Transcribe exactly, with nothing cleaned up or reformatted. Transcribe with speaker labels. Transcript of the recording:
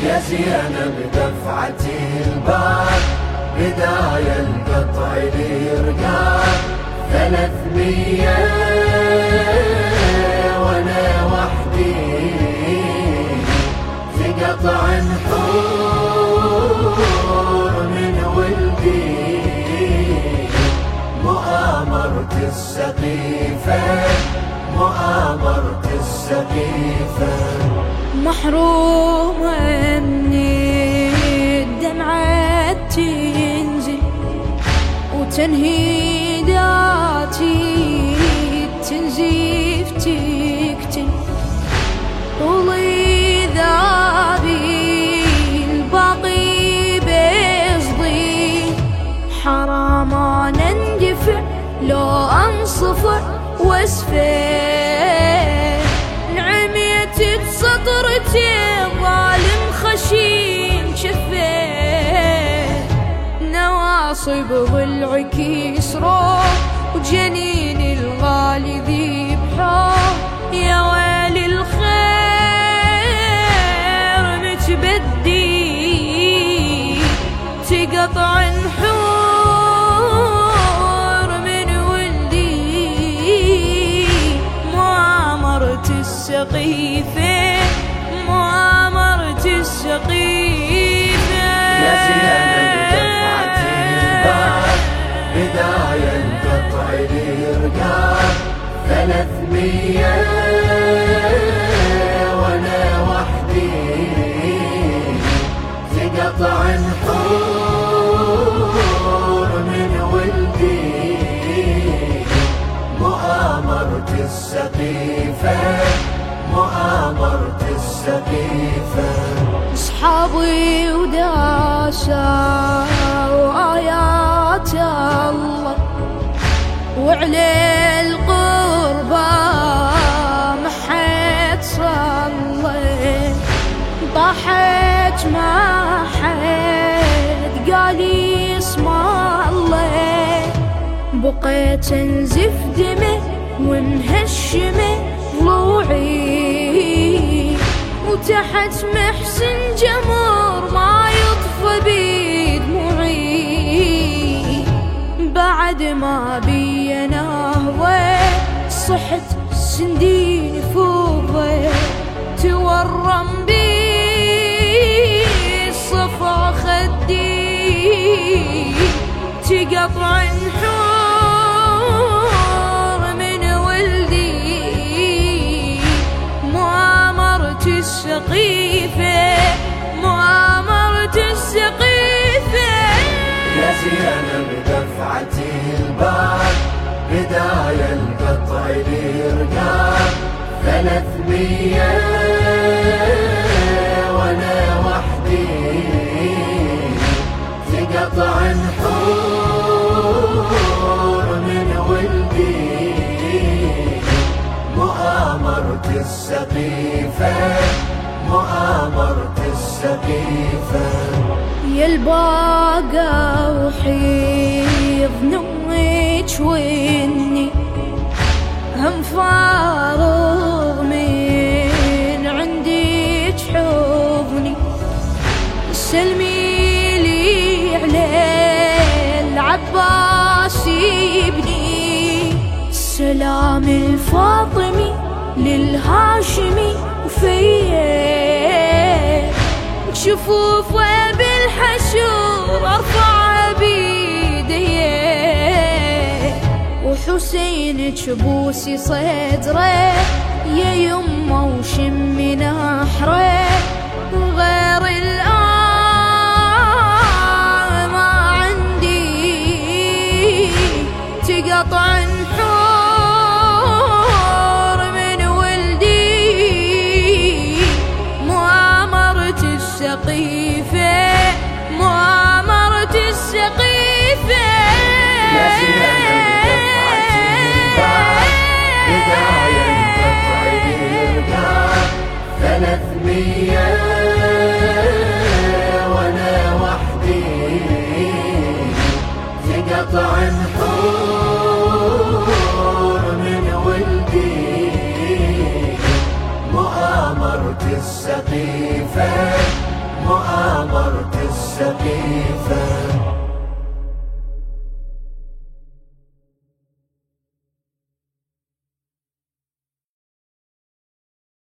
Speaker 1: يا زينب دفعة الباب بداية القطع الإرقام ثلاثمية وانا وحدي في قطع نحور من ولدي مؤامرة السقيفة مؤامرة السقيفة
Speaker 2: محرومة من الدمعة تنزل وتنهيداتي تنزيف تقتل طولي ذابي الباقي بيصدي حرام انا اندفع لو انصفع واسفل نعميت بسطرتي ظالم خشين شفيت نواصب ضلعك يسرور وجنين الغالي ذي بحور يا ويل الخير متبدي تقطع نحور من ولدي مؤامرة السقيفة مؤامرة السقيفة
Speaker 1: يا زينب دفعة الباب بداية القطع الإرقام ثلاثمية وانا وحدي في قطع نحور من ولدي مؤامرة السقيفة مؤامرة السقيفة
Speaker 2: اصحابي وداسة وآيات الله وعلى القربى محيت صلي طاحت ما حد قال اسم الله بقيت انزف دمه وانهشمه ضلوعي وتحت محسن جمر ما يطفى بدموعي بعد ما بي نهضة صحت سندين فوضى تورم بي صفا خدي تقطع نحور من ولدي مؤامرة السقيفة مؤامرة السقيفة
Speaker 1: يا زينب دفعة الباب بداية القطع الإرقام ثلاثمية وانا وحدي في قطع نحور من ولدي مؤامرة السقيفة مؤامرة السقيفة
Speaker 2: يا الباقى وحيض نمك واني هم فارغ من عندك حضني سلمي لي على العباس ابني سلام الفاطمي للهاشمي وفيه شفوفه بالحشور ارفع بيديه وحسينك بوسي صدره يا يمه وشمي نحره وغير الآن ما عندي تقطع نحور من ولدي مؤامرة السقيفة مؤامرة السقيفة
Speaker 1: يا زينب دفعة الباب بداية القطع الإرقام ثلاثمية وانا وحدي في قطع نحور من ولدي مؤامرة السقيفة سقيفة